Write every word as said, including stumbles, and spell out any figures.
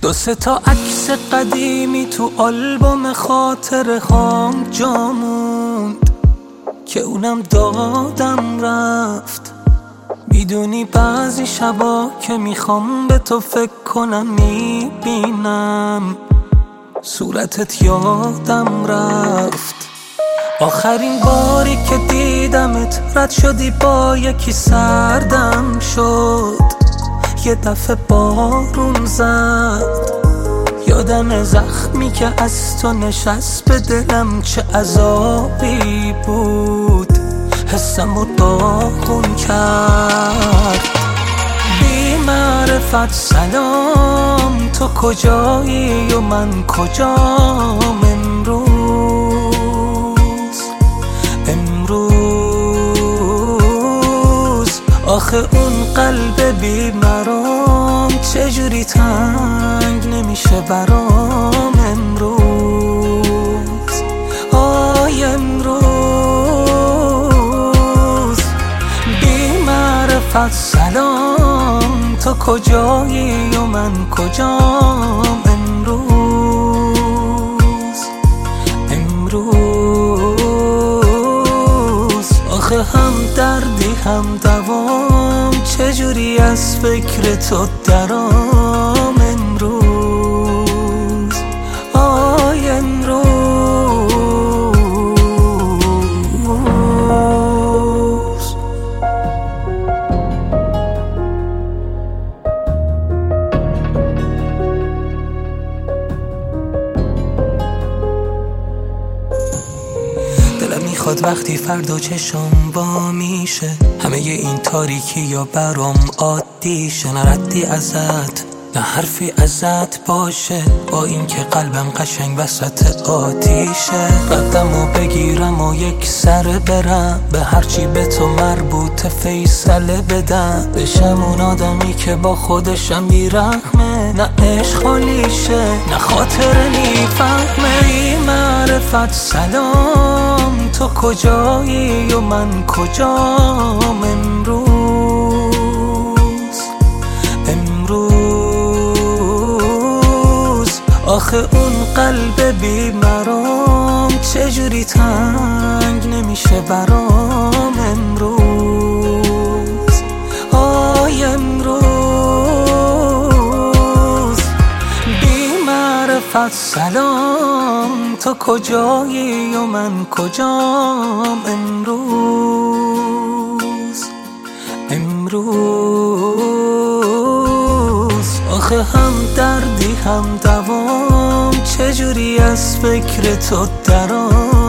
دو سه تا عکس قدیمی تو آلبوم خاطره هام جا موند که اونم دادم رفت. میدونی بعضی شبا که میخوام به تو فکر کنم میبینم صورتت یادم رفت. آخرین باری که دیدمت رد شدی با یکی سردم شد، یه دفعه بارون زد. یادم زخمی که از تو نشست به دلم چه عذابی بود، حسمو داغون کرد. بی معرفت سلام، تو کجایی و من کجام امروز امروز آخه اون قلب بی مرام چجوری تنگ نمیشه برام امروز. آی امروز بی معرفت سلام، تو کجایی و من کجام امروز امروز آخه هم دردی هم دوام چجوری از فکر تو درام امروز. آی امروز دلم میخواد وقتی فردا چشم وا میشه همه این تاریکی یا برام عادیشه، نه ردی ازت نه حرفی ازت باشه، با این که قلبم قشنگ وسط آتیشه. قدمو بگیرم و یک سر برم به هرچی به تو مربوط فیصله بدم، بشم اون آدمی که با خودشم بیرحمه، نه عشق خالیشه نه خاطر میفهمه. بی معرفت سلام، تو کجایی و من کجام امروز امروز آخه اون قلب بی مرام چجوری تنگ نمیشه برام امروز. آی امروز بی معرفت سلام، تو کجایی و من کجام امروز امروز آخه هم دردی هم دوام چجوری از فکر تو درام